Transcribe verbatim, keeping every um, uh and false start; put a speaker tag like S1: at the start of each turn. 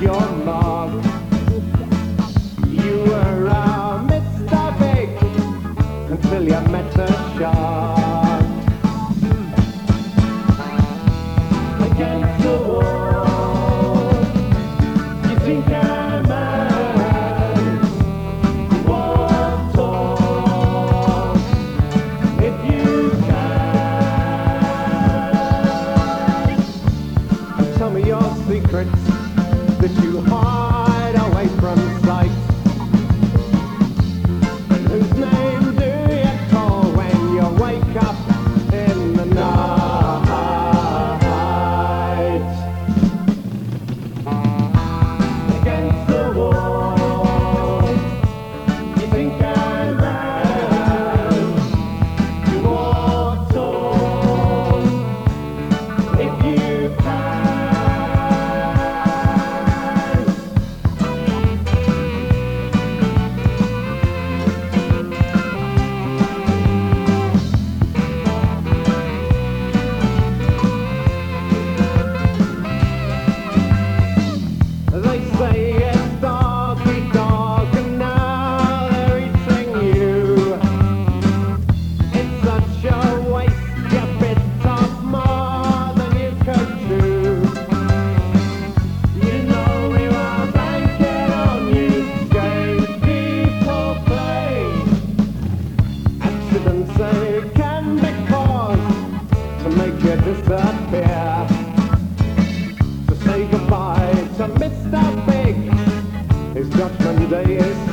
S1: your mark. You were a Mister Big until you met the shark. Against the wall, you think I'm mad. Walk tall if you can. Tell me your secrets that you hide away from sight. And whose name do you call when you wake up in the night? Against the wall, you think I'm mad. You walk tall if you can. They say it's doggy dog and now they're eating you. It's such a waste, you bit off more than you could chew. You know we were banking on you, games people play. Accidents they can be caused to make you disappear. To say goodbye to Mister Big, his judgment day is